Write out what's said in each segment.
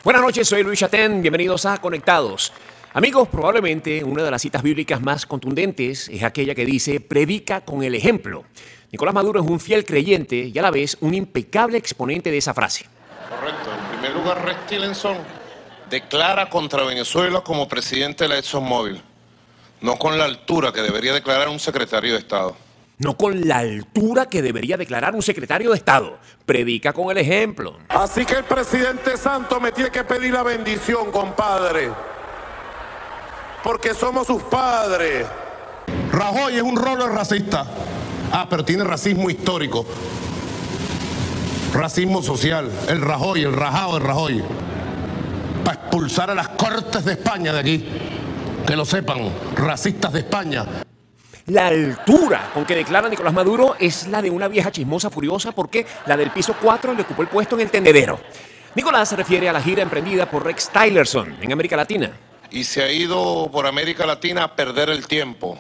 Buenas noches, soy Luis Chatén, bienvenidos a Conectados. Amigos, probablemente una de las citas bíblicas más contundentes es aquella que dice, predica con el ejemplo. Nicolás Maduro es un fiel creyente y a la vez un impecable exponente de esa frase. Correcto. En primer lugar, Rex Tillerson declara contra Venezuela como presidente de la ExxonMobil, no con la altura que debería declarar un secretario de Estado. No con la altura que debería declarar un secretario de Estado. Predica con el ejemplo. Así que el presidente Santos me tiene que pedir la bendición, compadre. Porque somos sus padres. Rajoy es un rolo racista. Pero tiene racismo histórico. Racismo social. El Rajoy, el rajado de Rajoy. Para expulsar a las Cortes de España de aquí. Que lo sepan, racistas de España. La altura con que declara Nicolás Maduro es la de una vieja chismosa furiosa porque la del piso 4 le ocupó el puesto en el tendedero. Nicolás se refiere a la gira emprendida por Rex Tillerson en América Latina. Y se ha ido por América Latina a perder el tiempo,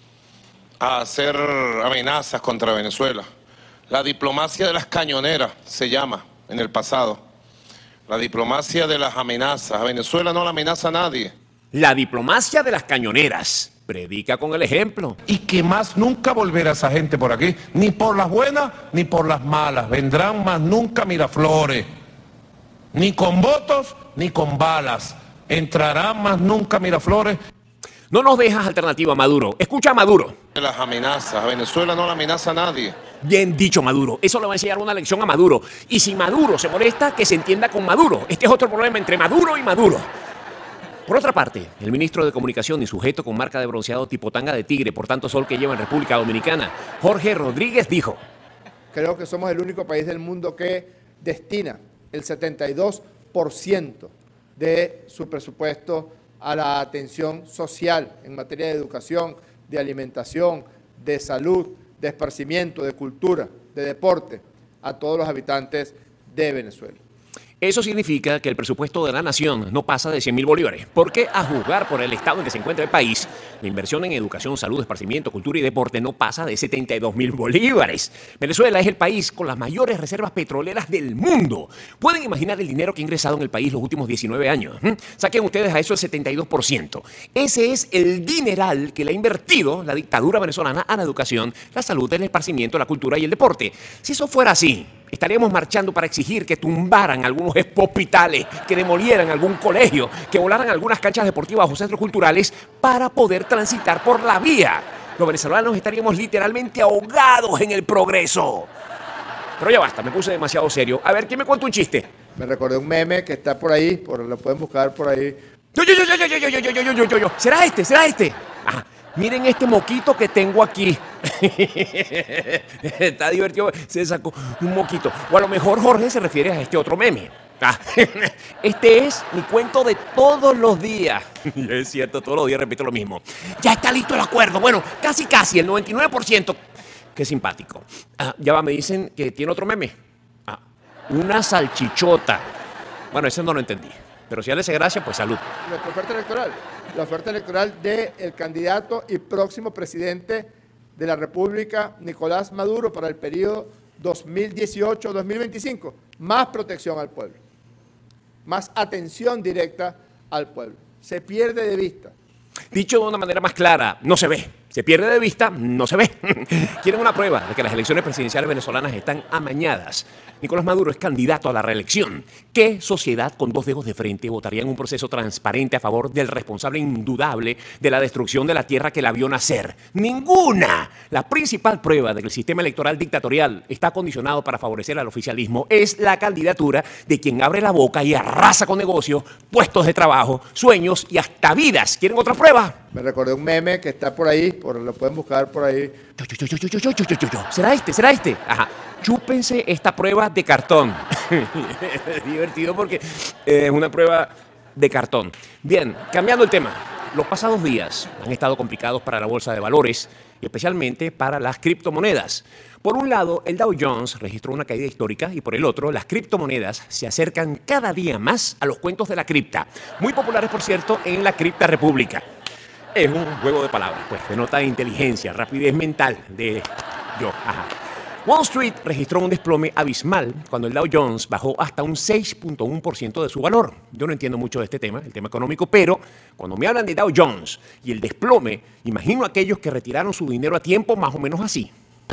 a hacer amenazas contra Venezuela. La diplomacia de las cañoneras se llama en el pasado. La diplomacia de las amenazas. A Venezuela no la amenaza nadie. La diplomacia de las cañoneras. Predica con el ejemplo. Y que más nunca volverá esa gente por aquí. Ni por las buenas, ni por las malas. Vendrán más nunca Miraflores. Ni con votos, ni con balas. Entrarán más nunca Miraflores. No nos dejas alternativa, Maduro. Escucha a Maduro. De las amenazas. A Venezuela no la amenaza nadie. Bien dicho, Maduro. Eso le va a enseñar una lección a Maduro. Y si Maduro se molesta, que se entienda con Maduro. Este es otro problema entre Maduro y Maduro. Por otra parte, el ministro de Comunicación y sujeto con marca de bronceado tipo tanga de tigre por tanto sol que lleva en República Dominicana, Jorge Rodríguez dijo: creo que somos el único país del mundo que destina el 72% de su presupuesto a la atención social en materia de educación, de alimentación, de salud, de esparcimiento, de cultura, de deporte, a todos los habitantes de Venezuela. Eso significa que el presupuesto de la nación no pasa de 100.000 bolívares, porque a juzgar por el estado en que se encuentra el país, la inversión en educación, salud, esparcimiento, cultura y deporte no pasa de 72.000 bolívares. Venezuela es el país con las mayores reservas petroleras del mundo. ¿Pueden imaginar el dinero que ha ingresado en el país los últimos 19 años? Saquen ustedes a eso el 72%. Ese es el dineral que le ha invertido la dictadura venezolana a la educación, la salud, el esparcimiento, la cultura y el deporte. Si eso fuera así, estaríamos marchando para exigir que tumbaran algunos hospitales, que demolieran algún colegio, que volaran algunas canchas deportivas o centros culturales para poder transitar por la vía. Los venezolanos estaríamos literalmente ahogados en el progreso. Pero ya basta, me puse demasiado serio. A ver, ¿quién me cuenta un chiste? Me recordé un meme que está por ahí, lo pueden buscar por ahí. Yo. ¿Será este? Ajá. Miren este moquito que tengo aquí. Está divertido, se sacó un moquito. O a lo mejor Jorge se refiere a este otro meme. Este es mi cuento de todos los días. Es cierto, todos los días repito lo mismo. Ya está listo el acuerdo. Bueno, casi, el 99%. Qué simpático. Ya va, me dicen que tiene otro meme. Una salchichota. Bueno, ese no lo entendí. Pero si ya le hace gracia, pues salud. Nuestra oferta electoral. La oferta electoral del candidato y próximo presidente de la República, Nicolás Maduro, para el periodo 2018-2025. Más protección al pueblo. Más atención directa al pueblo. Se pierde de vista. Dicho de una manera más clara, no se ve. Se pierde de vista, no se ve. Quieren una prueba de que las elecciones presidenciales venezolanas están amañadas. Nicolás Maduro es candidato a la reelección. ¿Qué sociedad con dos dedos de frente votaría en un proceso transparente a favor del responsable indudable de la destrucción de la tierra que la vio nacer? ¡Ninguna! La principal prueba de que el sistema electoral dictatorial está condicionado para favorecer al oficialismo es la candidatura de quien abre la boca y arrasa con negocios, puestos de trabajo, sueños y hasta vidas. ¿Quieren otra prueba? Me recordé un meme que está por ahí, lo pueden buscar por ahí. ¿Será este? Ajá. Chúpense esta prueba de cartón. Divertido porque es una prueba de cartón. Bien, cambiando el tema. Los pasados días han estado complicados para la bolsa de valores y especialmente para las criptomonedas. Por un lado, el Dow Jones registró una caída histórica y por el otro, las criptomonedas se acercan cada día más a los cuentos de la cripta. Muy populares, por cierto, en la Cripta República. Es un juego de palabras, pues denota inteligencia, rapidez mental de yo. Ajá. Wall Street registró un desplome abismal cuando el Dow Jones bajó hasta un 6.1% de su valor. Yo no entiendo mucho de este tema, el tema económico, pero cuando me hablan de Dow Jones y el desplome, imagino a aquellos que retiraron su dinero a tiempo más o menos así.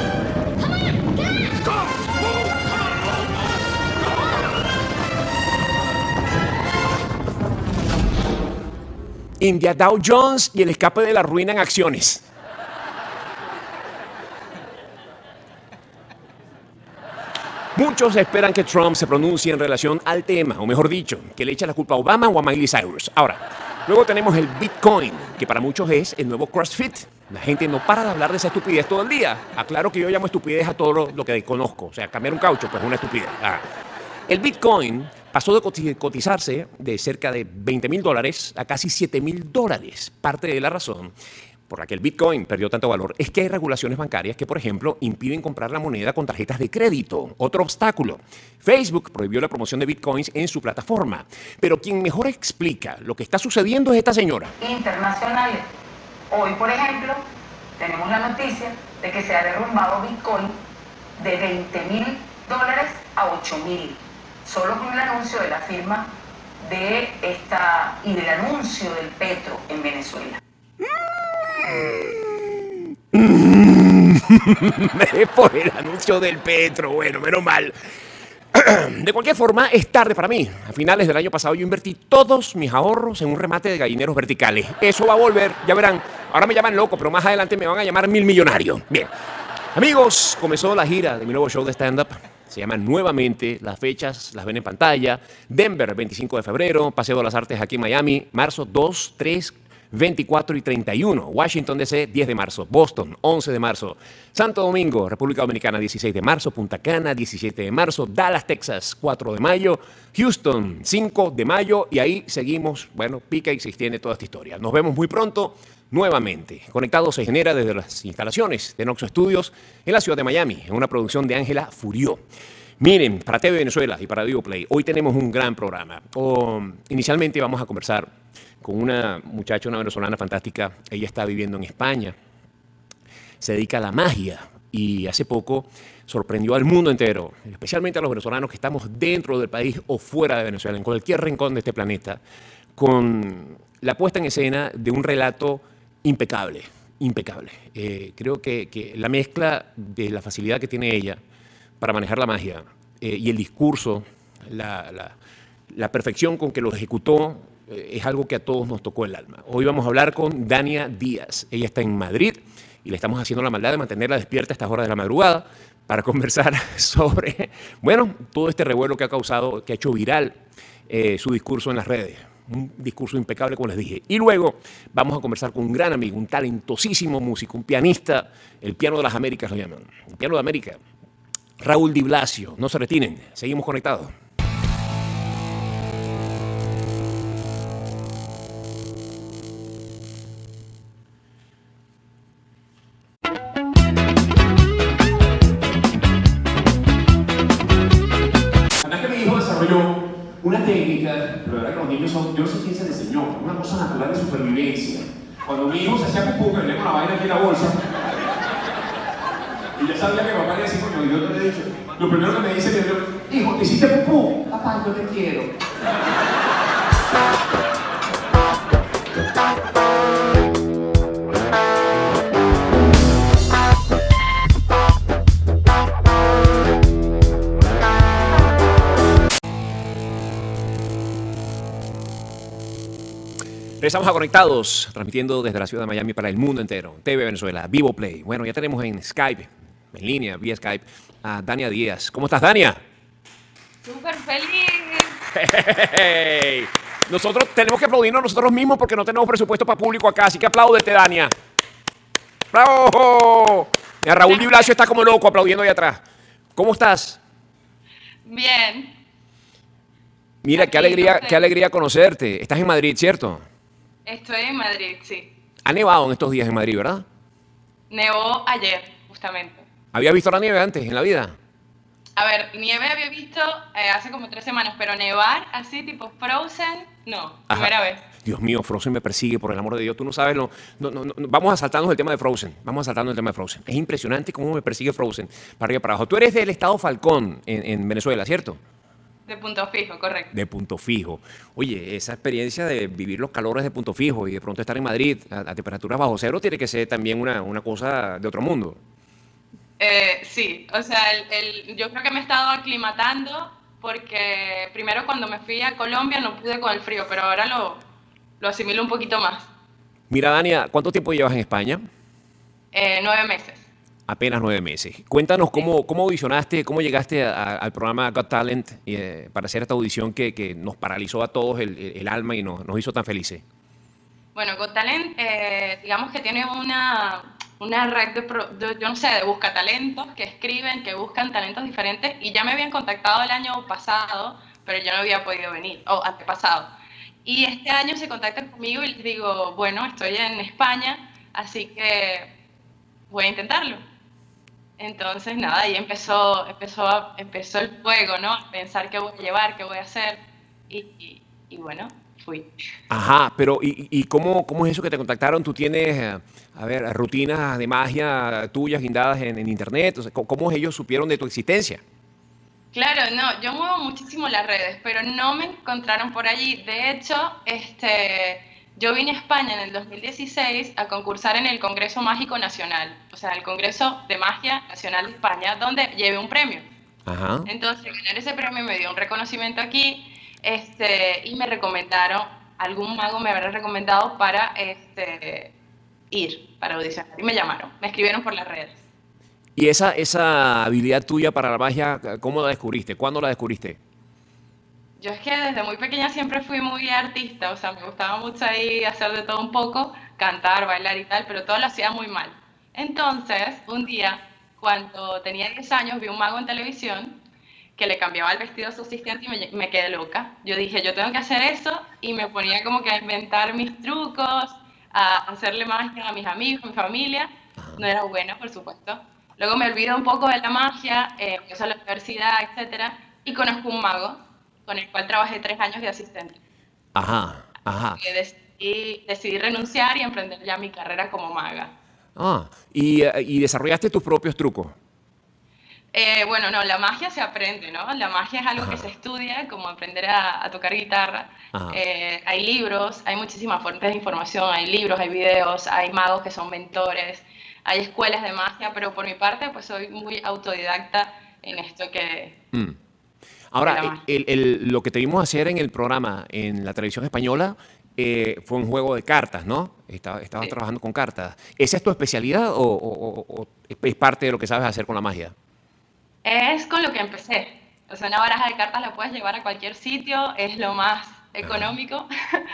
India Dow Jones y el escape de la ruina en acciones. Muchos esperan que Trump se pronuncie en relación al tema, o mejor dicho, que le eche la culpa a Obama o a Miley Cyrus. Ahora, luego tenemos el Bitcoin, que para muchos es el nuevo CrossFit. La gente no para de hablar de esa estupidez todo el día. Aclaro que yo llamo estupidez a todo lo que conozco. O sea, cambiar un caucho, pues es una estupidez. El Bitcoin pasó de cotizarse de cerca de $20,000 a casi $7,000. Parte de la razón por la que el Bitcoin perdió tanto valor es que hay regulaciones bancarias que, por ejemplo, impiden comprar la moneda con tarjetas de crédito. Otro obstáculo. Facebook prohibió la promoción de Bitcoins en su plataforma. Pero quien mejor explica lo que está sucediendo es esta señora. Internacionales. Hoy, por ejemplo, tenemos la noticia de que se ha derrumbado Bitcoin de $20,000 a $8,000. Solo con el anuncio de la firma de esta y del anuncio del petro en Venezuela. Por el anuncio del petro, bueno, menos mal. De cualquier forma, es tarde para mí. A finales del año pasado yo invertí todos mis ahorros en un remate de gallineros verticales. Eso va a volver, ya verán. Ahora me llaman loco, pero más adelante me van a llamar millonario. Bien, amigos, comenzó la gira de mi nuevo show de stand-up. Se llama Nuevamente, las fechas las ven en pantalla. Denver, 25 de febrero, Paseo de las Artes aquí en Miami, marzo 2, 3, 24 y 31. Washington, D.C., 10 de marzo. Boston, 11 de marzo. Santo Domingo, República Dominicana, 16 de marzo. Punta Cana, 17 de marzo. Dallas, Texas, 4 de mayo. Houston, 5 de mayo. Y ahí seguimos, bueno, pica y se extiende toda esta historia. Nos vemos muy pronto. Nuevamente, Conectado se genera desde las instalaciones de Noxo Studios en la ciudad de Miami, en una producción de Ángela Furió. Miren, para TV Venezuela y para Vivo Play, hoy tenemos un gran programa. Inicialmente vamos a conversar con una muchacha, una venezolana fantástica. Ella está viviendo en España, se dedica a la magia y hace poco sorprendió al mundo entero, especialmente a los venezolanos que estamos dentro del país o fuera de Venezuela, en cualquier rincón de este planeta, con la puesta en escena de un relato impecable. Creo que la mezcla de la facilidad que tiene ella para manejar la magia y el discurso, la perfección con que lo ejecutó, es algo que a todos nos tocó el alma. Hoy vamos a hablar con Dania Díaz. Ella está en Madrid y le estamos haciendo la maldad de mantenerla despierta a estas horas de la madrugada para conversar sobre, bueno, todo este revuelo que ha causado, que ha hecho viral su discurso en las redes. Un discurso impecable, como les dije. Y luego vamos a conversar con un gran amigo, un talentosísimo músico, un pianista, el piano de las Américas lo llaman, el piano de América, Raúl Di Blasio. No se retiren, seguimos conectados. Además que mi hijo desarrolló una técnica, pero la verdad que los niños son, yo no sé quién se le enseñó, una cosa natural de supervivencia. Cuando mi hijo se hacía pupú, me le una vaina aquí en la bolsa, y ya sabía que papá le decía, porque yo te lo he dicho, lo primero que me dice es, hijo, ¿hiciste pupú? Papá, yo te quiero. Estamos conectados, transmitiendo desde la ciudad de Miami para el mundo entero. TV Venezuela, Vivo Play. Bueno, ya tenemos en Skype, en línea, vía Skype, a Dania Díaz. ¿Cómo estás, Dania? Súper feliz. Hey. Nosotros tenemos que aplaudirnos nosotros mismos porque no tenemos presupuesto para público acá, así que apláudete, Dania. ¡Bravo! Mira, Raúl Di Blasio está como loco aplaudiendo ahí atrás. ¿Cómo estás? Bien. Mira, Aquí, qué alegría conocerte. Estás en Madrid, ¿cierto? Estoy en Madrid, sí. Ha nevado en estos días en Madrid, ¿verdad? Nevó ayer, justamente. ¿Había visto la nieve antes en la vida? A ver, nieve había visto hace como 3 semanas, pero nevar así tipo Frozen, no, Ajá. primera vez. Dios mío, Frozen me persigue, por el amor de Dios. Tú no sabes, vamos a saltarnos el tema de Frozen. Vamos a saltarnos el tema de Frozen. Es impresionante cómo me persigue Frozen para arriba y para abajo. Tú eres del estado Falcón en Venezuela, ¿cierto? De Punto Fijo, correcto. De Punto Fijo. Oye, esa experiencia de vivir los calores de Punto Fijo y de pronto estar en Madrid a temperaturas bajo cero tiene que ser también una cosa de otro mundo. Sí, o sea, yo creo que me he estado aclimatando porque primero cuando me fui a Colombia no pude con el frío, pero ahora lo asimilo un poquito más. Mira, Dania, ¿cuánto tiempo llevas en España? 9 meses. Apenas 9 meses. Cuéntanos cómo audicionaste, cómo llegaste al programa Got Talent para hacer esta audición que nos paralizó a todos el alma y nos hizo tan felices. Bueno, Got Talent, digamos que tiene una red yo no sé, de buscatalentos que escriben, que buscan talentos diferentes y ya me habían contactado el año pasado, pero yo no había podido venir, o antepasado. Y este año se contactan conmigo y les digo, bueno, estoy en España, así que voy a intentarlo. Entonces, nada, ahí empezó el juego, ¿no? A pensar qué voy a llevar, qué voy a hacer y bueno, fui. Ajá, pero ¿y cómo es eso que te contactaron? ¿Tú tienes, rutinas de magia tuyas guindadas en internet? O sea, ¿cómo ellos supieron de tu existencia? Claro, no, yo muevo muchísimo las redes, pero no me encontraron por allí. De hecho, yo vine a España en el 2016 a concursar en el Congreso Mágico Nacional, o sea, el Congreso de Magia Nacional de España, donde llevé un premio. Ajá. Entonces, ganar ese premio me dio un reconocimiento aquí, y me recomendaron, algún mago me habrá recomendado para para audicionar, y me llamaron, me escribieron por las redes. ¿Y esa habilidad tuya para la magia, cómo la descubriste? ¿Cuándo la descubriste? Yo es que desde muy pequeña siempre fui muy artista, o sea, me gustaba mucho ahí hacer de todo un poco, cantar, bailar y tal, pero todo lo hacía muy mal. Entonces, un día, cuando tenía 10 años, vi un mago en televisión que le cambiaba el vestido a su asistente y me quedé loca. Yo dije, yo tengo que hacer eso, y me ponía como que a inventar mis trucos, a hacerle magia a mis amigos, a mi familia. No era buena, por supuesto. Luego me olvido un poco de la magia, empiezo a la universidad, etcétera, y conozco un mago con el cual trabajé 3 años de asistente. Ajá, ajá. Decidí renunciar y emprender ya mi carrera como maga. Y desarrollaste tus propios trucos. Bueno, no, la magia se aprende, ¿no? La magia es algo que se estudia, como aprender a tocar guitarra. Hay libros, hay muchísimas fuentes de información, hay libros, hay videos, hay magos que son mentores, hay escuelas de magia, pero por mi parte, pues soy muy autodidacta en esto que... Ahora, lo que te vimos hacer en el programa en la televisión española fue un juego de cartas, ¿no? Estabas Sí. trabajando con cartas. ¿Esa es tu especialidad o es parte de lo que sabes hacer con la magia? Es con lo que empecé. O sea, una baraja de cartas la puedes llevar a cualquier sitio, es lo más económico.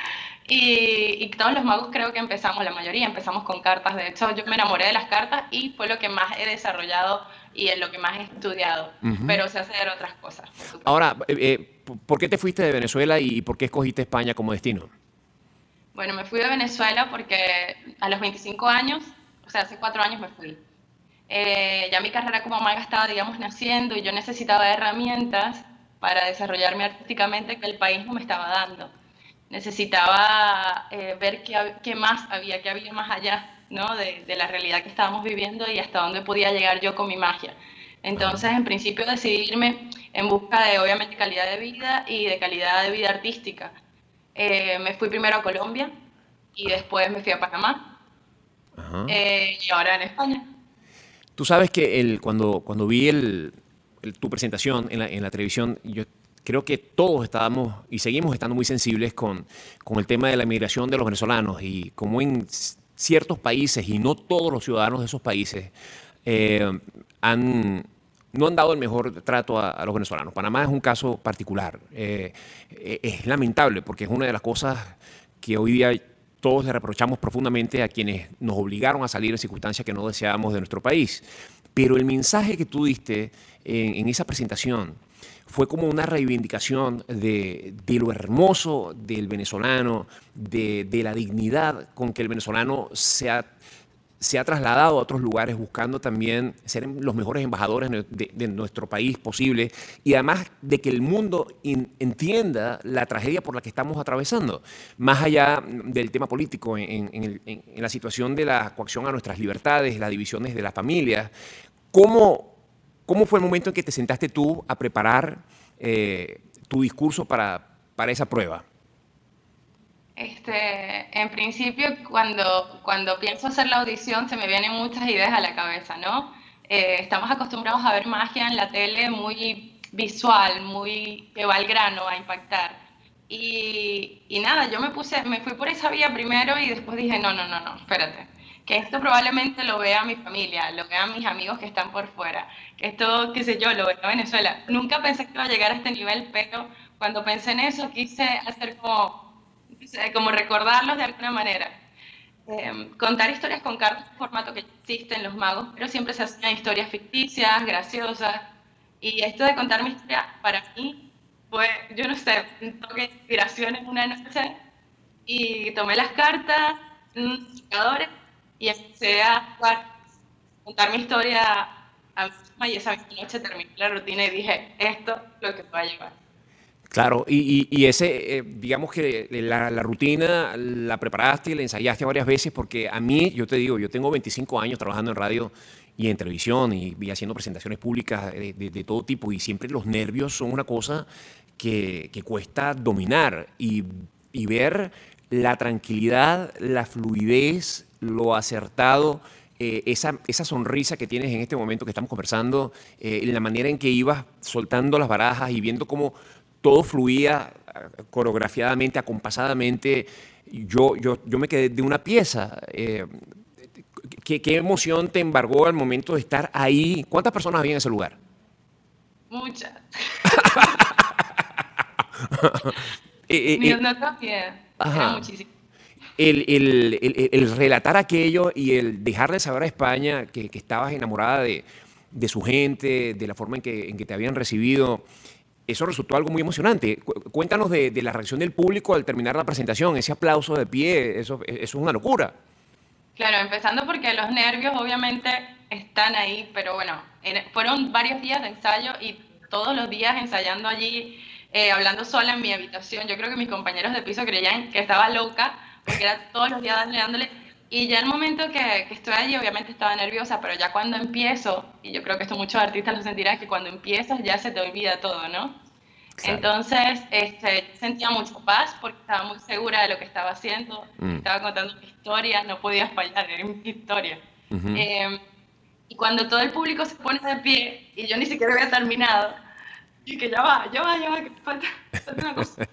Y todos los magos creo que empezamos, la mayoría empezamos con cartas. De hecho, yo me enamoré de las cartas y fue lo que más he desarrollado y en lo que más he estudiado. Pero sé hacer otras cosas, por supuesto. Ahora, ¿por qué te fuiste de Venezuela y por qué escogiste España como destino? Bueno, me fui de Venezuela porque a los 25 años, o sea, hace 4 años me fui. Ya mi carrera como maga estaba, digamos, naciendo y yo necesitaba herramientas para desarrollarme artísticamente que el país no me estaba dando. Necesitaba ver qué más había, qué había más allá, ¿no? de la realidad que estábamos viviendo y hasta dónde podía llegar yo con mi magia. Entonces, en principio, decidí irme en busca de, obviamente, calidad de vida y de calidad de vida artística. Me fui primero a Colombia y después me fui a Panamá y ahora en España. Tú sabes que cuando vi tu presentación en la televisión, yo creo que todos estábamos y seguimos estando muy sensibles con el tema de la migración de los venezolanos y cómo en ciertos países, y no todos los ciudadanos de esos países, no han dado el mejor trato a los venezolanos. Panamá es un caso particular. Es lamentable porque es una de las cosas que hoy día todos le reprochamos profundamente a quienes nos obligaron a salir en circunstancias que no deseábamos de nuestro país. Pero el mensaje que tú diste en esa presentación fue como una reivindicación de lo hermoso del venezolano, de la dignidad con que el venezolano se se ha trasladado a otros lugares buscando también ser los mejores embajadores de nuestro país posible y además de que el mundo entienda la tragedia por la que estamos atravesando, más allá del tema político, en la situación de la coacción a nuestras libertades, las divisiones de las familias. ¿Cómo fue el momento en que te sentaste tú a preparar tu discurso para esa prueba? En principio, cuando pienso hacer la audición, se me vienen muchas ideas a la cabeza, ¿no? Estamos acostumbrados a ver magia en la tele muy visual, muy que va al grano, a impactar. Y nada, yo me fui por esa vía primero y después dije, no, espérate. Que esto probablemente lo vea mi familia, lo vean mis amigos que están por fuera. Que esto, qué sé yo, lo vea Venezuela. Nunca pensé que iba a llegar a este nivel, pero cuando pensé en eso quise hacer como recordarlos de alguna manera. Contar historias con cartas de formato que ya existen los magos, pero siempre se hacían historias ficticias, graciosas. Y esto de contar mi historia, para mí, fue, yo no sé, un toque de inspiración en una noche. Y tomé las cartas, unos indicadores, y empecé a contar mi historia a mí misma. Y esa misma noche terminé la rutina y dije, esto es lo que me va a llevar. Claro, y ese, digamos que la rutina la preparaste y la ensayaste varias veces porque a mí, yo te digo, yo tengo 25 años trabajando en radio y en televisión y haciendo presentaciones públicas de todo tipo y siempre los nervios son una cosa que cuesta dominar y ver la tranquilidad, la fluidez, lo acertado, esa sonrisa que tienes en este momento que estamos conversando, la manera en que ibas soltando las barajas y viendo cómo todo fluía coreografiadamente, acompasadamente. Yo me quedé de una pieza. ¿Qué emoción te embargó al momento de estar ahí? ¿Cuántas personas había en ese lugar? Muchas. No también. Era muchísimo. El relatar aquello y el dejarle saber a España que estabas enamorada de su gente, de la forma en que te habían recibido. Eso resultó algo muy emocionante. Cuéntanos de la reacción del público al terminar la presentación, ese aplauso de pie, eso es una locura. Claro, empezando porque los nervios obviamente están ahí, pero bueno, fueron varios días de ensayo y todos los días ensayando allí, hablando sola en mi habitación. Yo creo que mis compañeros de piso creían que estaba loca, porque era todos los días dándole. Y ya el momento que estoy allí, obviamente estaba nerviosa, pero ya cuando empiezo, y yo creo que esto muchos artistas lo sentirán, que cuando empiezas ya se te olvida todo, ¿no? Claro. Entonces, sentía mucha paz porque estaba muy segura de lo que estaba haciendo, estaba contando mi historia, no podía fallar, era mi historia. Y cuando todo el público se pone de pie, y yo ni siquiera había terminado, y que ya va, que falta una cosa.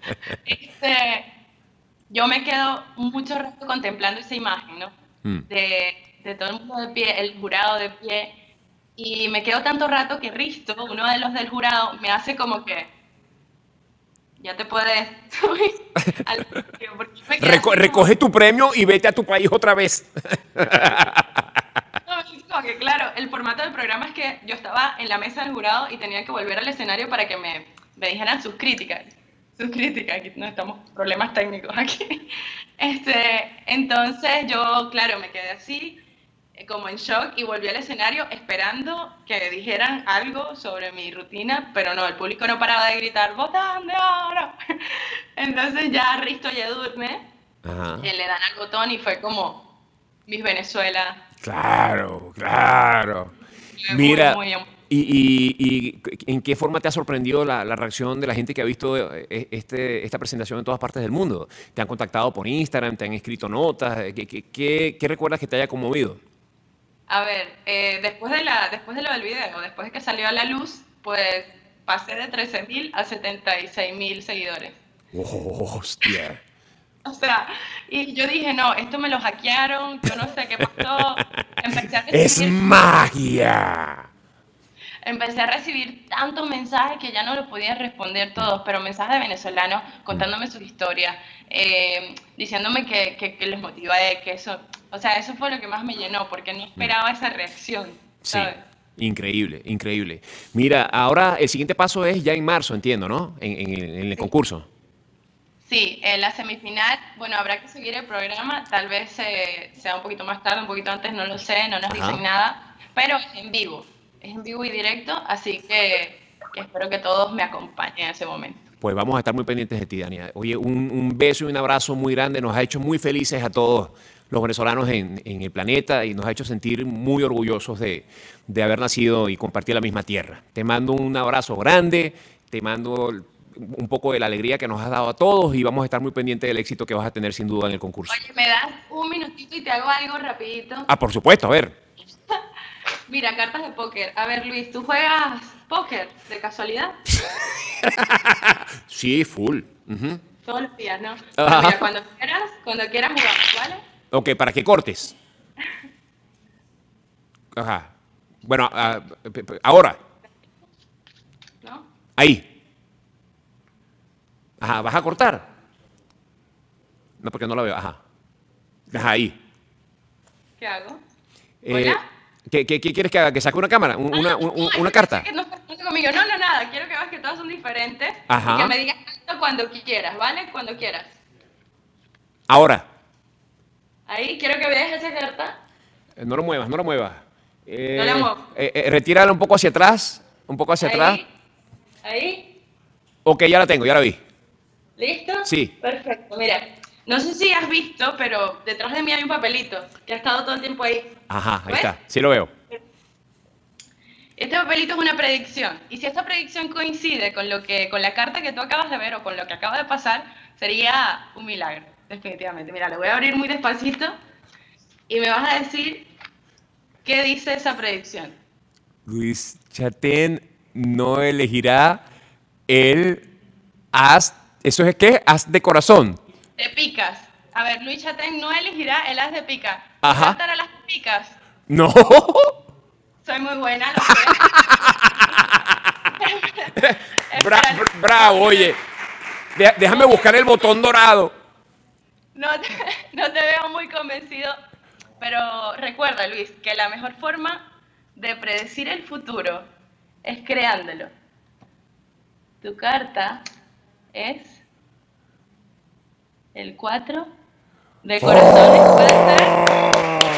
Yo me quedo mucho rato contemplando esa imagen, ¿no? De todo el mundo de pie, el jurado de pie, y me quedo tanto rato que Risto, uno de los del jurado, me hace como que ya te puedes subir al recoge tu premio y vete a tu país otra vez. No, que claro, el formato del programa es que yo estaba en la mesa del jurado y tenía que volver al escenario para que me dijeran sus críticas. Aquí no estamos problemas técnicos aquí. Entonces yo, claro, me quedé así, como en shock, y volví al escenario esperando que dijeran algo sobre mi rutina, pero no, el público no paraba de gritar ¡Botón de oro! Entonces ya Risto y Edurne le dan al botón y fue como Miss Venezuela. Claro. Mira, muy ¿Y en qué forma te ha sorprendido la reacción de la gente que ha visto esta presentación en todas partes del mundo? ¿Te han contactado por Instagram? ¿Te han escrito notas? ¿Qué recuerdas que te haya conmovido? A ver, después de lo del video, después de que salió a la luz, pues pasé de 13.000 a 76.000 seguidores. Oh, ¡hostia! O sea, y yo dije, no, esto me lo hackearon, yo no sé qué pasó. ¡Es magia! Empecé a recibir tantos mensajes que ya no los podía responder todos, pero mensajes de venezolanos contándome sus historias, diciéndome que les motivaba, que eso, o sea, eso fue lo que más me llenó, porque no esperaba esa reacción, ¿sabes? Sí, increíble. Mira, ahora el siguiente paso es ya en marzo, entiendo, ¿no? En el concurso. Sí, en la semifinal, bueno, habrá que seguir el programa, tal vez sea un poquito más tarde, un poquito antes, no lo sé, no nos dicen nada, pero es en vivo y directo, así que espero que todos me acompañen en ese momento. Pues vamos a estar muy pendientes de ti, Dania. Oye, un beso y un abrazo muy grande. Nos ha hecho muy felices a todos los venezolanos en el planeta y nos ha hecho sentir muy orgullosos de haber nacido y compartir la misma tierra. Te mando un abrazo grande, te mando un poco de la alegría que nos has dado a todos y vamos a estar muy pendientes del éxito que vas a tener sin duda en el concurso. Oye, ¿me das un minutito y te hago algo rapidito? Ah, por supuesto, a ver. Mira, cartas de póker. A ver, Luis, ¿tú juegas póker de casualidad? Sí, full. Uh-huh. Todos los días, ¿no? Ajá. Mira, cuando quieras jugamos, ¿vale? Ok, para que cortes. Ajá. Bueno, ahora. ¿No? Ahí. Ajá, ¿vas a cortar? No, porque no la veo. Ajá. Ajá, ahí. ¿Qué hago? ¿Hola? ¿Qué quieres que haga? ¿Que saque una cámara? ¿Una carta? Que no estás conmigo. No, nada. Quiero que veas que todas son diferentes. Ajá. Y que me digas esto cuando quieras, ¿vale? Cuando quieras. Ahora. Ahí, quiero que veas esa carta. No lo muevas, no lo muevas. No la muevo. Retírala un poco hacia atrás. Un poco hacia atrás. Ahí. Ok, ya la tengo, ya la vi. ¿Listo? Sí. Perfecto. Mira, no sé si has visto, pero detrás de mí hay un papelito que ha estado todo el tiempo ahí. Ajá, ahí ¿Ves? está. Sí lo veo. Este papelito es una predicción. Y si esta predicción coincide con la carta que tú acabas de ver o con lo que acaba de pasar, sería un milagro, definitivamente. Mira, lo voy a abrir muy despacito y me vas a decir qué dice esa predicción. Luis Chatén no elegirá el as. ¿Eso es qué? As de corazón. De picas. A ver, Luis Chatén no elegirá el as de picas. Ajá. ¿Saltar a las picas? No. Soy muy buena, lo sé. Bravo, oye. Déjame buscar el botón dorado. No te veo muy convencido, pero recuerda, Luis, que la mejor forma de predecir el futuro es creándolo. Tu carta es el 4 de corazones, ¿puede ser?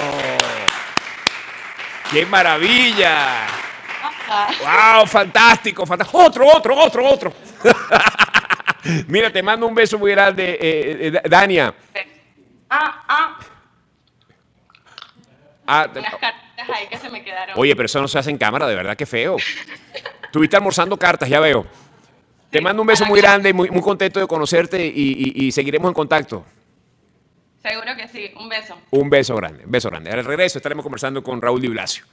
¡Qué maravilla! Ajá. ¡Wow! Fantástico, fantástico. Otro. Mira, te mando un beso muy grande, Dania. Unas cartas ahí que se me quedaron. Oye, pero eso no se hace en cámara, de verdad que feo. Estuviste almorzando cartas, ya veo. Te mando un beso muy grande, muy contento de conocerte y seguiremos en contacto. Seguro que sí, un beso. Un beso grande, un beso grande. Al regreso estaremos conversando con Raúl Di Blasio.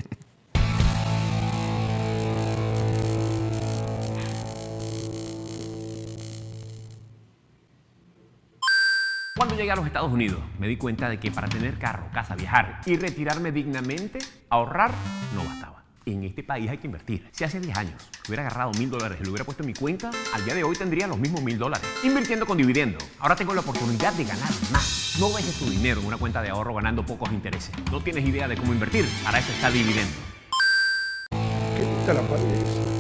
Cuando llegué a los Estados Unidos, me di cuenta de que para tener carro, casa, viajar y retirarme dignamente, ahorrar no bastaba. En este país hay que invertir. Si hace 10 años hubiera agarrado $1,000 y lo hubiera puesto en mi cuenta, al día de hoy tendría los mismos $1,000. Invirtiendo con dividendo, ahora tengo la oportunidad de ganar más. No dejes tu dinero en una cuenta de ahorro ganando pocos intereses. No tienes idea de cómo invertir. Para eso está Dividendo. ¿Qué gusta la madre?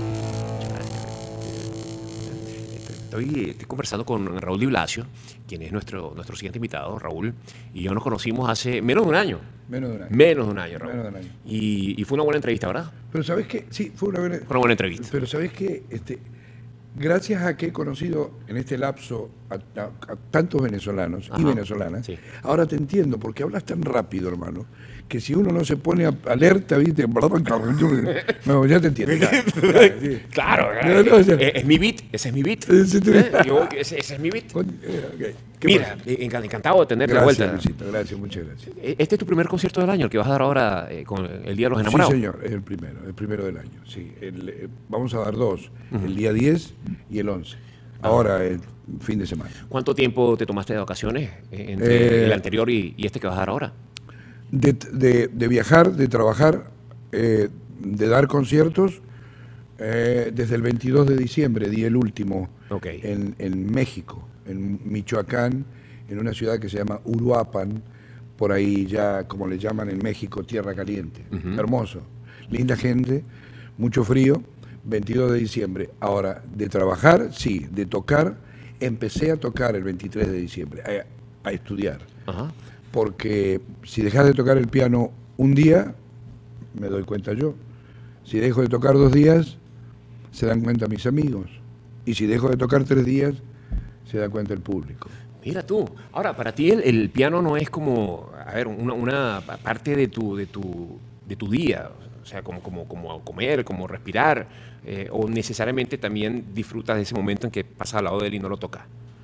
Estoy conversando con Raúl Di Blasio, quien es nuestro siguiente invitado, Raúl, y yo nos conocimos hace menos de un año. Menos de un año. Menos de un año, Raúl. Menos de un año. Y fue una buena entrevista, ¿verdad? Pero ¿sabes qué? Sí, fue una buena entrevista. Pero ¿sabes qué? Gracias a que he conocido en este lapso a tantos venezolanos y venezolanas, sí. Ahora te entiendo, porque hablas tan rápido, hermano, que si uno no se pone alerta, ¿viste? No, ya te entiendo. Claro, No, es mi beat, ese es mi beat. Ese es mi beat. Mira, encantado de tenerte de vuelta. Luisito, gracias, muchas gracias. Este es tu primer concierto del año, el que vas a dar ahora con el Día de los Enamorados. Sí, señor, es el primero del año. Sí. Vamos a dar dos, el día 10 y el 11. Ahora, el fin de semana. ¿Cuánto tiempo te tomaste de vacaciones entre el anterior y este que vas a dar ahora? De viajar, de trabajar, de dar conciertos, desde el 22 de diciembre di el último en México, en Michoacán, en una ciudad que se llama Uruapan, por ahí ya, como le llaman en México, Tierra Caliente. Hermoso, linda gente, mucho frío, 22 de diciembre. Ahora, de trabajar, sí, de tocar Empecé a tocar el 23 de diciembre, a estudiar. Ajá. Porque si dejas de tocar el piano un día, me doy cuenta yo. Si dejo de tocar 2 días, se dan cuenta mis amigos. Y si dejo de tocar 3 días, se da cuenta el público. Mira tú. Ahora, para ti el piano no es como, a ver, una parte de tu día, o sea, como comer, como respirar, o necesariamente también disfrutas de ese momento en que pasas al lado de él y no lo tocas.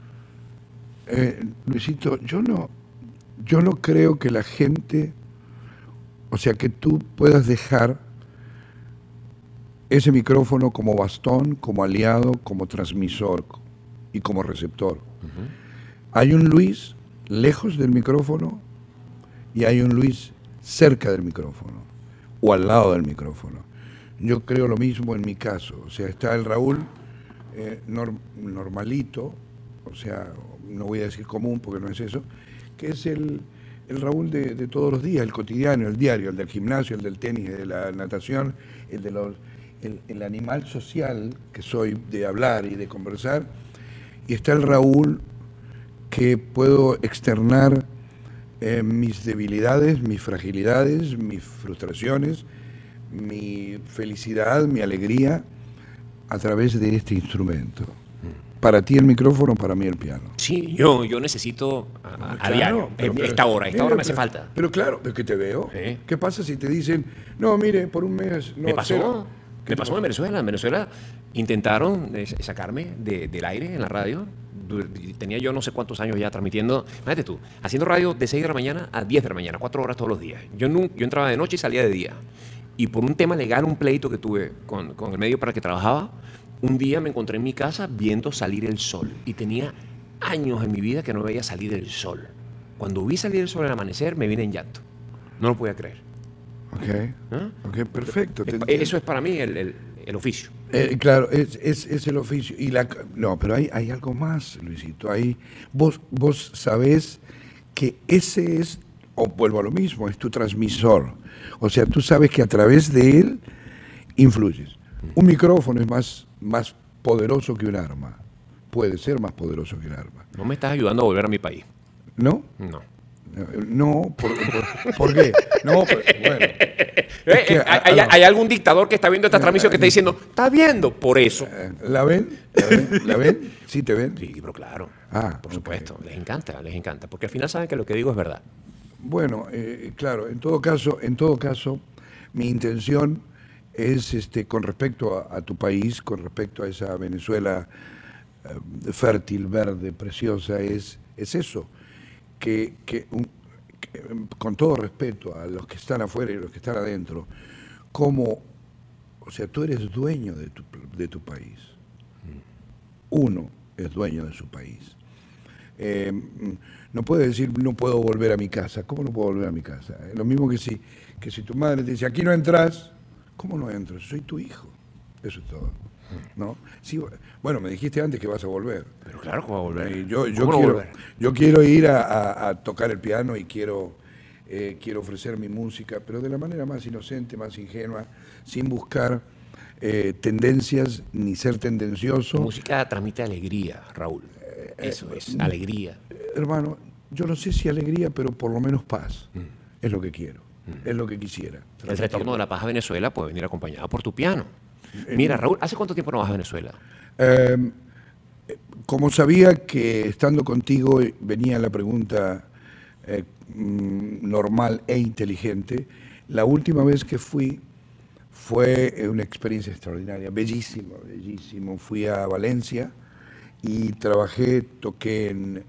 Luisito, yo no creo que la gente, o sea, que tú puedas dejar ese micrófono como bastón, como aliado, como transmisor y como receptor. Hay un Luis lejos del micrófono y hay un Luis cerca del micrófono o al lado del micrófono. Yo creo lo mismo en mi caso. O sea, está el Raúl normalito, o sea, no voy a decir común porque no es eso, que es el Raúl de todos los días, el cotidiano, el diario, el del gimnasio, el del tenis, de la natación, el animal social que soy de hablar y de conversar, y está el Raúl que puedo externar mis debilidades, mis fragilidades, mis frustraciones, mi felicidad, mi alegría a través de este instrumento. Para ti el micrófono, para mí el piano. Sí, yo necesito a diario, esta hora me hace falta. Pero claro, es que te veo. Sí. ¿Qué pasa si te dicen, no, mire, por un mes... No, Me pasó. cero? Me pasó en Venezuela. En Venezuela intentaron sacarme del aire en la radio. Tenía yo no sé cuántos años ya transmitiendo. Imagínate tú, haciendo radio de 6 de la mañana a 10 de la mañana, 4 horas todos los días. Yo entraba de noche y salía de día. Y por un tema legal, un pleito que tuve con el medio para el que trabajaba, un día me encontré en mi casa viendo salir el sol. Y tenía años en mi vida que no veía salir el sol. Cuando vi salir el sol al amanecer, me vine en llanto. No lo podía creer. Ok, perfecto. Eso es para mí el oficio. Claro, es el oficio. No, pero hay algo más, Luisito. Vos sabés que ese es, o vuelvo a lo mismo, es tu transmisor. O sea, tú sabes que a través de él influyes. Un micrófono es más poderoso que un arma. Puede ser más poderoso que un arma. No me estás ayudando a volver a mi país. ¿No? No. No, ¿por qué? No, pero, bueno. ¿Hay algún dictador que está viendo esta transmisión que está diciendo, está viendo? Por eso. ¿La ven? ¿La ven? ¿Sí te ven? Sí, pero claro. Por supuesto. Les encanta. Porque al final saben que lo que digo es verdad. Bueno, claro, en todo caso, mi intención es, con respecto a tu país, con respecto a esa Venezuela fértil, verde, preciosa, es eso. Que con todo respeto a los que están afuera y los que están adentro, o sea, tú eres dueño de tu país. Uno es dueño de su país. No puedes decir, no puedo volver a mi casa. ¿Cómo no puedo volver a mi casa? Lo mismo que si tu madre te dice, aquí no entras, ¿cómo no entras? Soy tu hijo. Eso es todo. ¿No? Sí, bueno, me dijiste antes que vas a volver. Pero claro que voy a volver. Yo quiero ir a tocar el piano y quiero ofrecer mi música, pero de la manera más inocente, más ingenua, sin buscar tendencias ni ser tendencioso. La música transmite alegría, Raúl. Eso es, alegría. Hermano, yo no sé si alegría, pero por lo menos paz. Es lo que quiero, es lo que quisiera. El retorno de la paz a Venezuela puede venir acompañado por tu piano. Mira, Raúl, ¿hace cuánto tiempo no vas a Venezuela? Como sabía que estando contigo venía la pregunta normal e inteligente, la última vez que fui fue una experiencia extraordinaria, bellísimo. Fui a Valencia y toqué en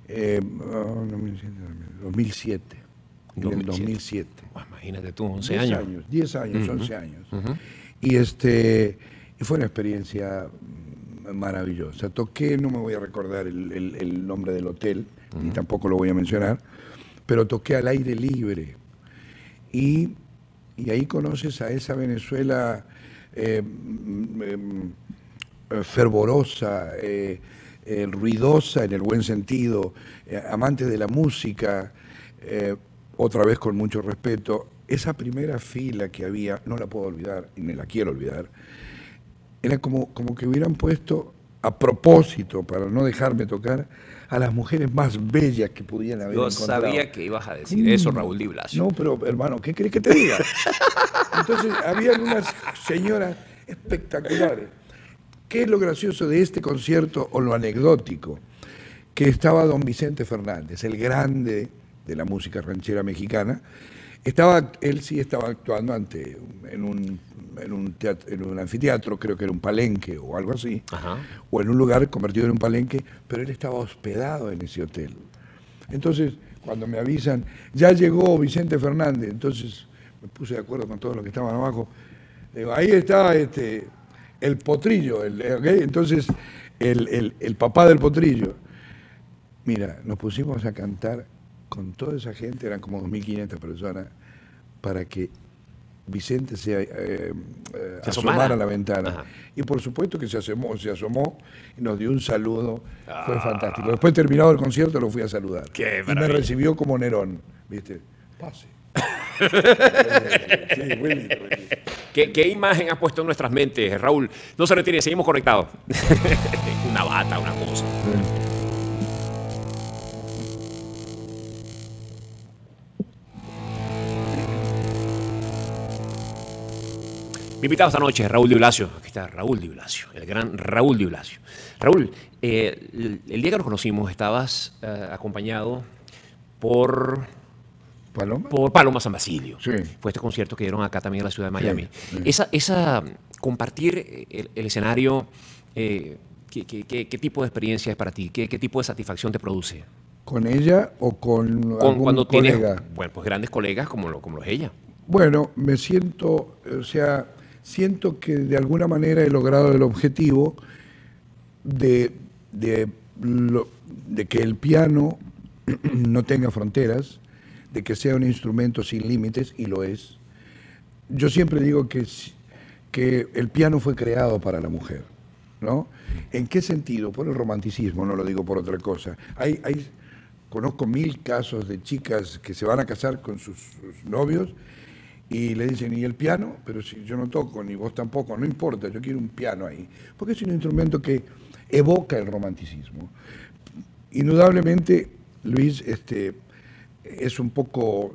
2007. En el 2007. Bueno, imagínate tú, 11 años. 10 años, 11 años. Y fue una experiencia maravillosa. Toqué, no me voy a recordar el nombre del hotel, ni tampoco lo voy a mencionar, pero toqué al aire libre. Y ahí conoces a esa Venezuela fervorosa, ruidosa en el buen sentido, amante de la música, otra vez con mucho respeto. Esa primera fila que había, no la puedo olvidar y me la quiero olvidar, era como que hubieran puesto a propósito, para no dejarme tocar, a las mujeres más bellas que pudieran haber Yo encontrado. sabía que ibas a decir eso, Raúl Di Blasio. No, pero hermano, ¿qué crees que te diga? Entonces, habían unas señoras espectaculares. ¿Qué es lo gracioso de este concierto o lo anecdótico? Que estaba don Vicente Fernández, el grande de la música ranchera mexicana. Él sí estaba actuando en un anfiteatro, creo que era un palenque o algo así, Ajá. o en un lugar convertido en un palenque, pero él estaba hospedado en ese hotel. Entonces, cuando me avisan, ya llegó Vicente Fernández, entonces me puse de acuerdo con todos los que estaban abajo. Digo, ahí está el potrillo, ¿okay? Entonces el papá del potrillo. Mira, nos pusimos a cantar con toda esa gente, eran como 2.500 personas, para que Vicente se asomara a la ventana. Ajá. Y por supuesto que se asomó y nos dio un saludo, fue fantástico. Después, terminado el concierto, lo fui a saludar. Qué y me maravilla. recibió como Nerón, ¿viste? Pase. Sí, muy lindo, muy lindo. ¿Qué imagen has puesto en nuestras mentes, Raúl? No se retire, seguimos conectados. Una bata, una cosa. Mi invitado esta noche es Raúl Di Blasio. Aquí está Raúl Di Blasio, el gran Raúl Di Blasio. Raúl, el día que nos conocimos estabas acompañado por Paloma San Basilio. Sí. Fue este concierto que dieron acá también en la ciudad de Miami. Sí. Esa compartir el escenario, ¿qué tipo de experiencia es para ti? ¿Qué tipo de satisfacción te produce? ¿Con ella o con algún Cuando colega? tienes, bueno, pues grandes colegas como lo es ella. Bueno, me siento, siento que de alguna manera he logrado el objetivo de que el piano no tenga fronteras, de que sea un instrumento sin límites, y lo es. Yo siempre digo que el piano fue creado para la mujer, ¿no? ¿En qué sentido? Por el romanticismo, no lo digo por otra cosa. Conozco 1000 casos de chicas que se van a casar con sus novios y le dicen, ¿y el piano? Pero si yo no toco, ni vos tampoco, no importa, yo quiero un piano ahí. Porque es un instrumento que evoca el romanticismo. Indudablemente, Luis, es un poco,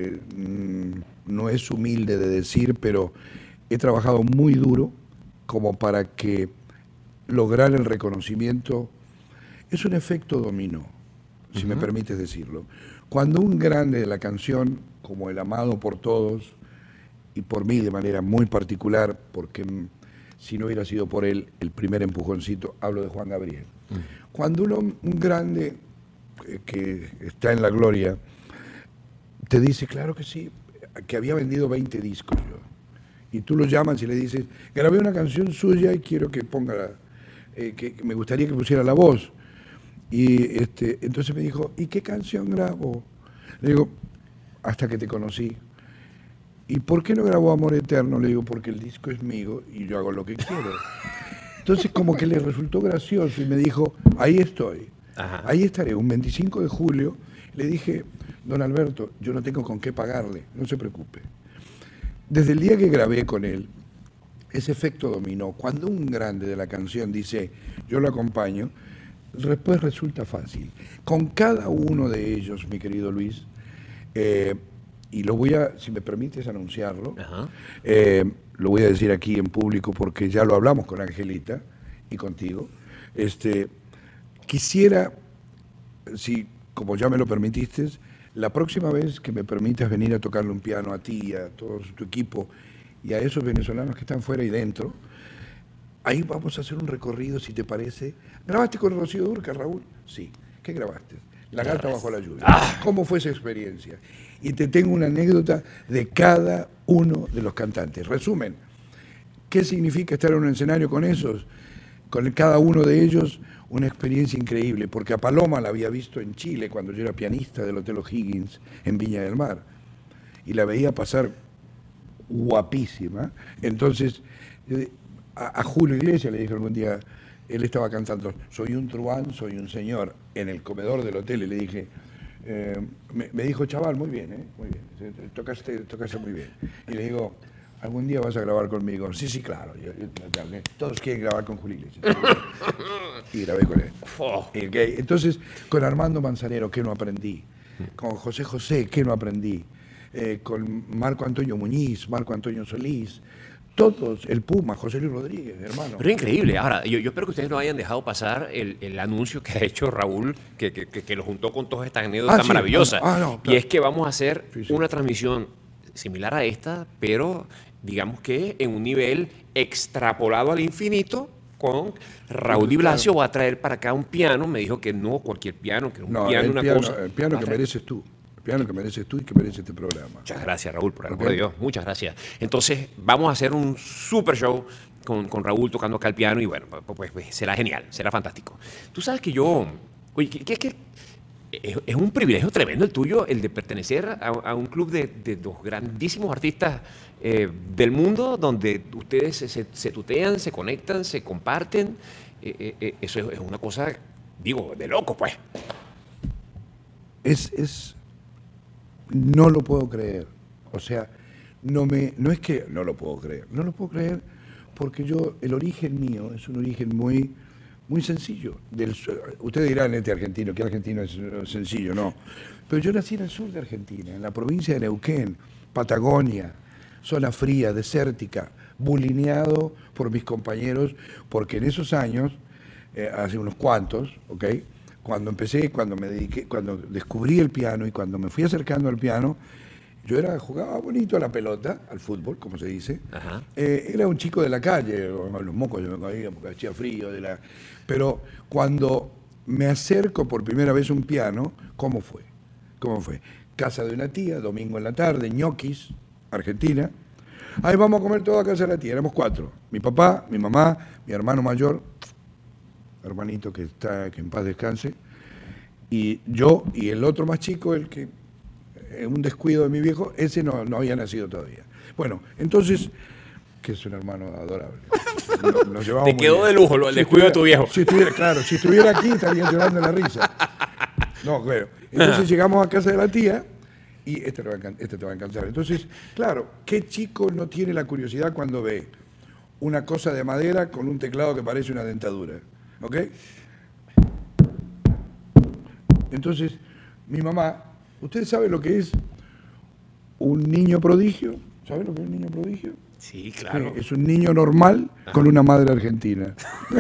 no es humilde de decir, pero he trabajado muy duro como para que lograr el reconocimiento. Es un efecto dominó, si me permites decirlo. Cuando un grande de la canción, como el amado por todos, y por mí de manera muy particular, porque si no hubiera sido por él, el primer empujoncito, hablo de Juan Gabriel. Cuando un grande que está en la gloria te dice, claro que sí, que había vendido 20 discos yo, y tú lo llamas y le dices, grabé una canción suya y quiero que ponga, que me gustaría que pusiera la voz. Y entonces me dijo, ¿y qué canción grabó? Le digo, hasta que te conocí. ¿Y por qué no grabó Amor Eterno? Le digo, porque el disco es mío y yo hago lo que quiero. Entonces como que le resultó gracioso y me dijo, ahí estoy, ahí estaré, un 25 de julio. Le dije, don Alberto, yo no tengo con qué pagarle, no se preocupe. Desde el día que grabé con él, ese efecto dominó. Cuando un grande de la canción dice, yo lo acompaño, después resulta fácil. Con cada uno de ellos, mi querido Luis, y lo voy a, si me permites anunciarlo, lo voy a decir aquí en público porque ya lo hablamos con Angelita y contigo. Quisiera, si como ya me lo permitiste, la próxima vez que me permitas venir a tocarle un piano a ti, a todo tu equipo y a esos venezolanos que están fuera y dentro, ahí vamos a hacer un recorrido, si te parece. ¿Grabaste con Rocío Dúrcal, Raúl? Sí. ¿Qué grabaste? La gata bajo la lluvia. ¿Cómo fue esa experiencia? Y te tengo una anécdota de cada uno de los cantantes. Resumen, ¿qué significa estar en un escenario con esos? Con cada uno de ellos, una experiencia increíble, porque a Paloma la había visto en Chile cuando yo era pianista del Hotel O'Higgins en Viña del Mar, y la veía pasar guapísima. Entonces, a Julio Iglesias le dije algún día, él estaba cantando, soy un truán, soy un señor, en el comedor del hotel, y le dije, me dijo, chaval, muy bien, muy bien, tocaste muy bien. Y le digo, algún día vas a grabar conmigo. Sí, sí, claro. Todos quieren grabar con Julio Iglesias. Y grabé con él. Entonces, con Armando Manzanero, ¿qué no aprendí? Con José José, ¿qué no aprendí? Con Marco Antonio Muñiz, Marco Antonio Solís, todos, el Puma, José Luis Rodríguez, hermano. Pero es increíble. Ahora, yo espero que ustedes no hayan dejado pasar el anuncio que ha hecho Raúl, que lo juntó con todas estas anécdotas sí, maravillosas. no, claro. Y es que vamos a hacer Sí. una transmisión similar a esta, pero digamos que en un nivel extrapolado al infinito. Con Raúl Di Blasio va a traer para acá un piano. Me dijo que no cualquier piano, que un piano, una cosa. El piano que mereces tú. El piano que mereces tú y que merece este programa. Muchas gracias, Raúl, por el amor de Dios. Muchas gracias. Entonces, vamos a hacer un super show con Raúl tocando acá el piano y bueno, pues será genial, será fantástico. Tú sabes que yo... Oye, que es un privilegio tremendo el tuyo, el de pertenecer a un club de los grandísimos artistas del mundo, donde ustedes se tutean, se conectan, se comparten. Eso es una cosa, digo, de loco, pues. No lo puedo creer. O sea, no es que no lo puedo creer. No lo puedo creer porque el origen mío es un origen muy, muy sencillo. Ustedes dirán, argentino, que argentino es sencillo, no. Pero yo nací en el sur de Argentina, en la provincia de Neuquén, Patagonia, zona fría, desértica, bulineado por mis compañeros, porque en esos años, hace unos cuantos, ¿ok?, cuando me dediqué, cuando descubrí el piano y cuando me fui acercando al piano, jugaba bonito a la pelota, al fútbol, como se dice. Era un chico de la calle, los mocos yo me caía porque hacía frío. Pero cuando me acerco por primera vez a un piano, ¿cómo fue? Casa de una tía, domingo en la tarde, ñoquis, Argentina. Ahí vamos a comer todo a casa de la tía, éramos 4. Mi papá, mi mamá, mi hermano mayor, hermanito que en paz descanse, y yo y el otro más chico, el que un descuido de mi viejo, ese no había nacido todavía. Bueno, entonces, que es un hermano adorable. Nos llevamos Te quedó muy bien. de lujo el descuido de tu viejo. Si estuviera aquí estaría llorando en la risa. No, claro. Entonces llegamos a casa de la tía y este te va a encantar. Entonces, claro, ¿qué chico no tiene la curiosidad cuando ve una cosa de madera con un teclado que parece una dentadura? ¿Ok? Entonces, mi mamá, ¿ustedes saben lo que es un niño prodigio? ¿Saben lo que es un niño prodigio? Sí, claro. Sí, es un niño normal con una madre argentina.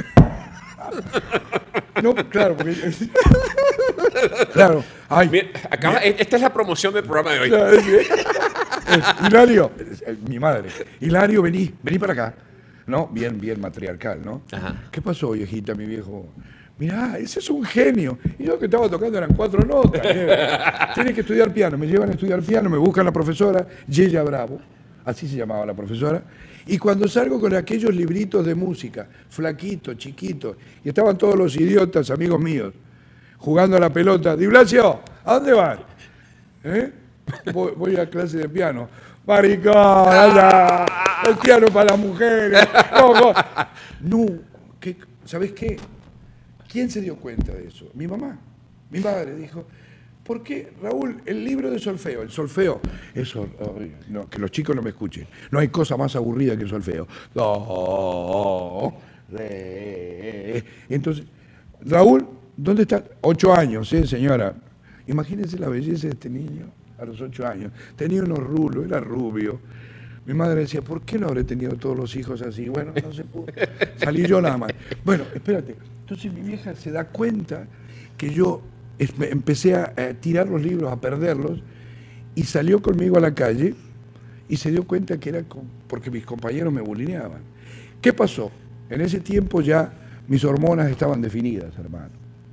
No, claro, porque... Claro. Ay, Mira, esta es la promoción del programa de hoy. Hilario, mi madre. Hilario, vení para acá. No, bien matriarcal, ¿no? Ajá. ¿Qué pasó, viejita, mi viejo? Mirá, ese es un genio. Y yo que estaba tocando eran 4 notas. Tienes que estudiar piano. Me llevan a estudiar piano, me buscan la profesora, Yeya Bravo, así se llamaba la profesora. Y cuando salgo con aquellos libritos de música, flaquitos, chiquitos, y estaban todos los idiotas, amigos míos, jugando a la pelota. Di Blasio, ¿a dónde vas? Voy a clase de piano. Maricón, allá, el piano para las mujeres. No, ¿sabes qué? ¿Quién se dio cuenta de eso? Mi mamá. Mi madre dijo, ¿por qué, Raúl, el libro de solfeo? El solfeo, eso, no, que los chicos no me escuchen. No hay cosa más aburrida que el solfeo. Do, re. Entonces, Raúl, ¿dónde está? 8 años, señora. Imagínense la belleza de este niño a los 8 años. Tenía unos rulos, era rubio. Mi madre decía, ¿por qué no habré tenido todos los hijos así? Bueno, no se pudo. Salí yo nada más. Bueno, espérate. Entonces mi vieja se da cuenta que yo empecé a tirar los libros, a perderlos, y salió conmigo a la calle y se dio cuenta que era porque mis compañeros me bulineaban. ¿Qué pasó? En ese tiempo ya mis hormonas estaban definidas, hermano.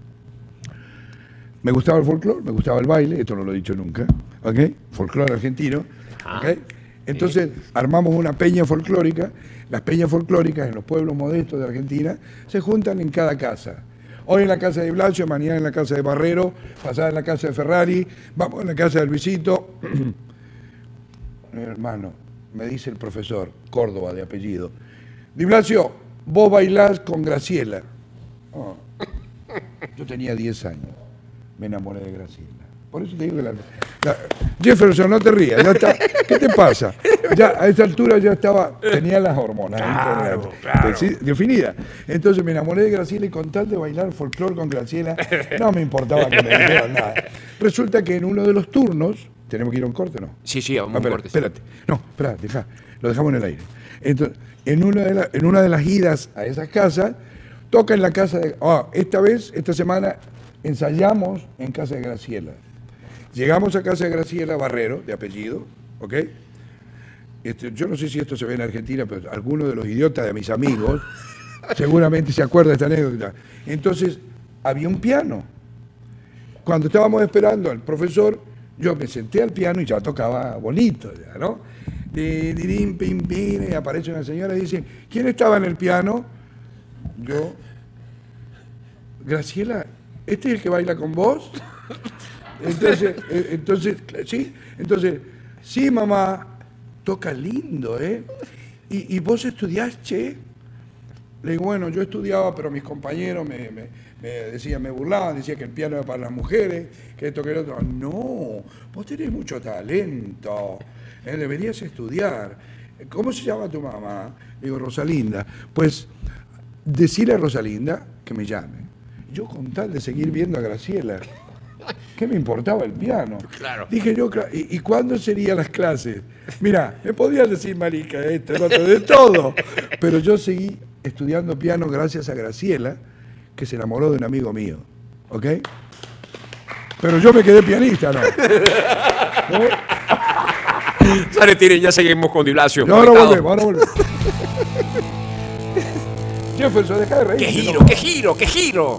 Me gustaba el folclore, me gustaba el baile, esto no lo he dicho nunca, ¿ok? Folclore argentino, ¿ok? Entonces armamos una peña folclórica. Las peñas folclóricas en los pueblos modestos de Argentina se juntan en cada casa. Hoy en la casa de Blasio, mañana en la casa de Barrero, pasada en la casa de Ferrari, vamos en la casa de Luisito. Hermano, me dice el profesor, Córdoba de apellido, Di Blasio, vos bailás con Graciela. Oh. Yo tenía 10 años, me enamoré de Graciela. Por eso te digo que Jefferson, no te rías, ya está. ¿Qué te pasa? Ya a esa altura ya tenía las hormonas definidas. Entonces me enamoré de Graciela y con tal de bailar folclore con Graciela, no me importaba que me dijeran nada. Resulta que en uno de los turnos, ¿tenemos que ir a un corte o no? Sí, a un corte. Espérate. No, espera, lo dejamos en el aire. Entonces, en una de las idas a esas casas, toca en la casa de... esta semana ensayamos en casa de Graciela. Llegamos a casa de Graciela Barrero, de apellido, ¿ok? Yo no sé si esto se ve en Argentina, pero algunos de los idiotas de mis amigos seguramente se acuerdan de esta anécdota. Entonces, había un piano. Cuando estábamos esperando al profesor, yo me senté al piano y ya tocaba bonito, ya, ¿no? Y aparece una señora y dice, ¿quién estaba en el piano? Yo, Graciela, ¿este es el que baila con vos? Entonces, sí, mamá, toca lindo, ¿eh? ¿Y vos estudiaste? Le digo, bueno, yo estudiaba, pero mis compañeros me decían, me burlaban, decían que el piano era para las mujeres, que esto, que el otro. No, vos tenés mucho talento, deberías estudiar. ¿Cómo se llama tu mamá? Le digo, Rosalinda. Pues, decirle a Rosalinda que me llame. Yo con tal de seguir viendo a Graciela, ¿qué me importaba el piano? Claro. Dije yo, ¿y cuándo serían las clases? Mirá, me podías decir marica, el otro, de todo. Pero yo seguí estudiando piano gracias a Graciela, que se enamoró de un amigo mío. ¿Ok? Pero yo me quedé pianista, ¿no? Se retiren, ya seguimos con Di Blasio. No, ahora volvemos. Jefferson, deja de reír. ¡Qué giro!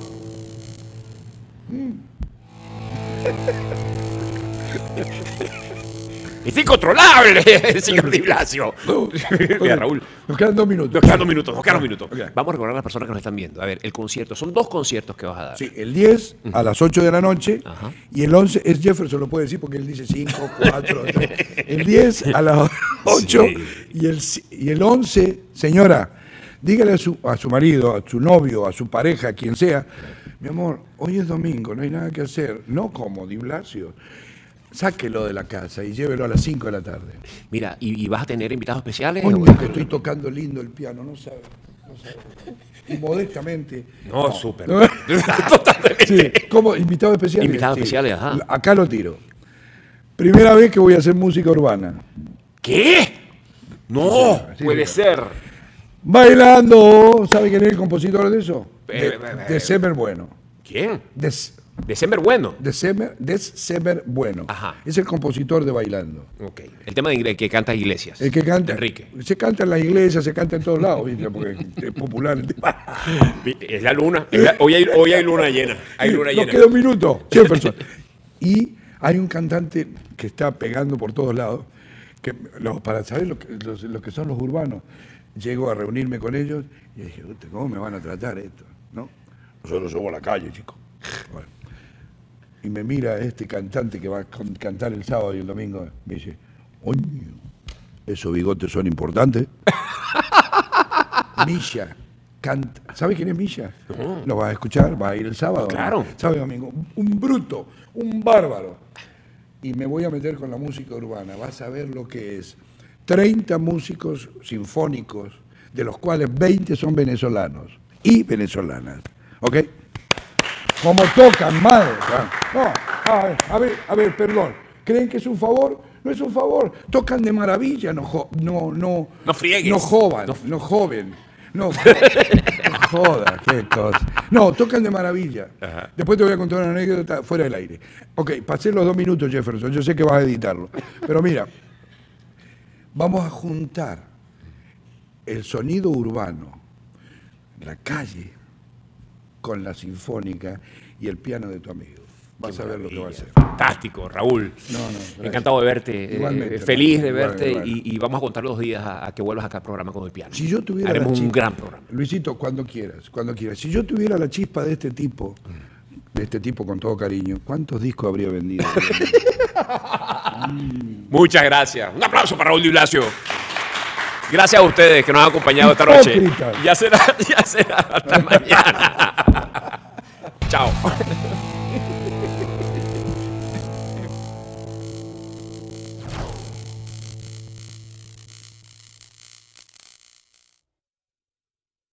¡Es incontrolable, señor Di Blasio! Mira, Raúl. Nos quedan 2 minutos. Nos quedan 2 minutos. Okay. Vamos a recordar a las personas que nos están viendo. A ver, el concierto. Son 2 conciertos que vas a dar. Sí, el 10 a las 8 de la noche. Ajá. Y el 11, es Jefferson, lo puede decir porque él dice 5, 4, 3. El 10 a las 8 sí. y el 11, señora, dígale a su marido, a su novio, a su pareja, a quien sea, mi amor, hoy es domingo, no hay nada que hacer. No como Di Blasio. Sáquelo de la casa y llévelo a las 5 de la tarde. Mira, ¿y vas a tener invitados especiales? Coño, que estoy tocando lindo el piano, no sabes. Y modestamente. No, súper. Totalmente. Sí, ¿cómo? ¿Invitados especiales? Invitados especiales, ajá. Acá lo tiro. Primera vez que voy a hacer música urbana. ¿Qué? No, puede ser. Bailando. ¿Sabe quién es el compositor de eso? December Bueno. ¿Quién? December Bueno. December Bueno. Ajá. Es el compositor de Bailando. Ok. El tema de que canta Iglesias. El que canta. Enrique. Se canta en las iglesias, se canta en todos lados, ¿viste? Porque es popular. Es la luna. Hoy hay luna llena. Nos queda 1 minuto. Jefferson. Y hay un cantante que está pegando por todos lados, para saber lo que son los urbanos. Llego a reunirme con ellos y dije, ¿cómo me van a tratar esto? ¿No? Nosotros somos la calle, chicos. Bueno. Y me mira este cantante que va a cantar el sábado y el domingo. Me dice, oye, esos bigotes son importantes. Misha canta. ¿Sabe quién es Misha? Lo vas a escuchar, va a ir el sábado. Claro. Sábado y domingo. Un bruto, un bárbaro. Y me voy a meter con la música urbana. Vas a ver lo que es. 30 músicos sinfónicos, de los cuales 20 son venezolanos y venezolanas. ¿Ok? Como tocan, madre. No, a ver, perdón. ¿Creen que es un favor? No es un favor. Tocan de maravilla, no friegues. No joven. No joda, qué cosa. No, tocan de maravilla. Ajá. Después te voy a contar una anécdota fuera del aire. Ok, pasé los 2 minutos, Jefferson. Yo sé que vas a editarlo. Pero mira, vamos a juntar el sonido urbano, la calle, con la sinfónica y el piano de tu amigo. Vas a ver lo que va a hacer. Fantástico, Raúl. No, encantado de verte, feliz de verte y vamos a contar los días a que vuelvas acá al programa con el piano. Si yo tuviera haremos un gran programa. Luisito, cuando quieras. Si yo tuviera la chispa de este tipo con todo cariño, ¿cuántos discos habría vendido? Muchas gracias. Un aplauso para Raúl Di Blasio. Gracias a ustedes que nos han acompañado esta noche. Ya será hasta mañana. Chao.